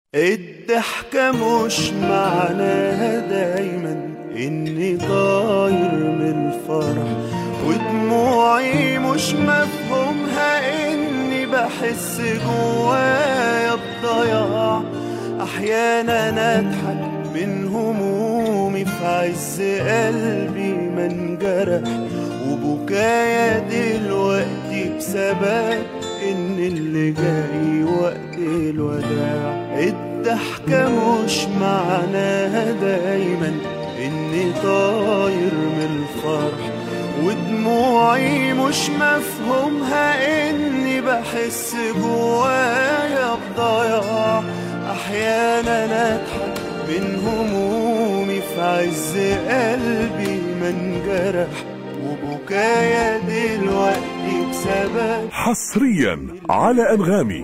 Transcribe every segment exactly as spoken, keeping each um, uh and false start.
الضحكة مش معناها دايما اني طاير من الفرح، ودموعي مش مفهومها اني بحس جوايا بضياع. احيانا اضحك من همومي في عز قلبي ما انجرح، وبكايا دلوقتي بسبب ان اللي جاي وقت الوداع. الضحكة مش معناها دايما اني طاير من الفرح، ودموعي مش مفهومها اني بحس جوايا بضياع. احيانا اضحك من همومي في عز قلبي ما انجرح، وبكايا دلوقتي بسبب حصريا على أنغامي.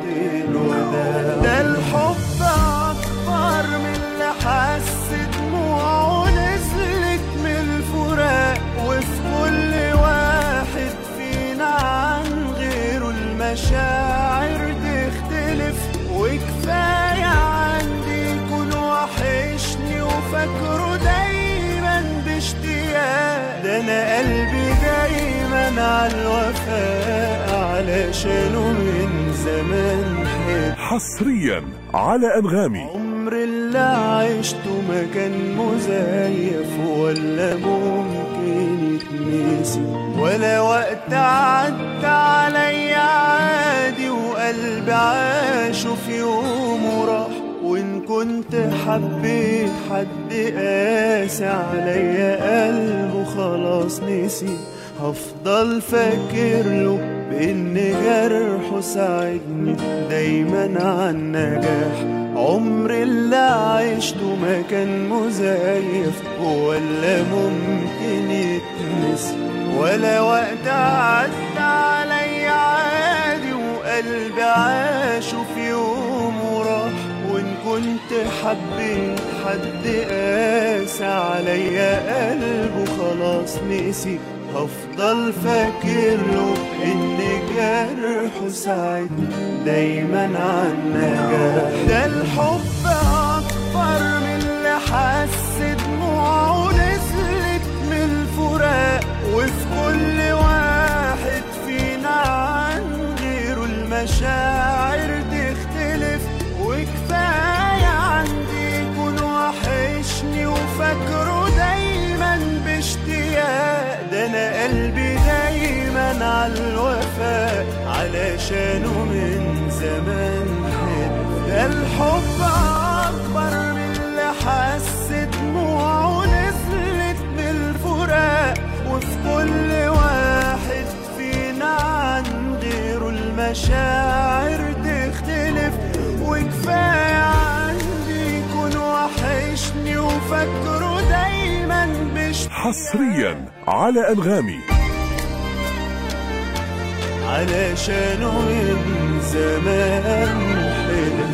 ده الحب أكبر من اللي حس دموعه نزلت من الفراق، وفي كل واحد فينا عن غيره المشاعر تختلف. وكفاية عندي يكون وحشني وفاكره دايما باشتياق، ده أنا قلبي دايما على الوفاء علشانه من زمان حب. حصريا على أنغامي. عمر اللي عشته ما كان مزيف ولا ممكن يتنسي، ولا وقت عدى عليا عادي وقلبي عاشه في يوم وراح. وإن كنت حبيت حد قاسي عليا قلبه خلاص نسي، هفضل فاكر له بإن جرحه ساعدني دايما عن نجاح. عمر اللي عشته ما كان مزيف ولا ممكن يتنسي، ولا وقت عدى عليا عادي وقلبي عاشه في يوم وراح. وإن كنت حبيت حد قاسي عليا قلبه خلاص نسي، هفضل فاكر له إن جرحه ساعدني دايما عن نجاح. ده الحب أكبر من اللي حس دموعه نزلت من الفراق، وفي كل واحد فينا عن غيره المشاعر تختلف. وكفاية عندي يكون وحشني وفاكره دايما باشتياق، ده أنا قلبي دايما على الوفاء علشانه من زمان حب. ده الحب أكبر من اللي حس دموعه نزلت من الفراق، وفي كل واحد فينا عن غيره المشاعر تختلف. وكفاية عندي يكون وحشني وفاكره دايما باشتياق. حصريا على أنغامي. علشانه من زمان حلم.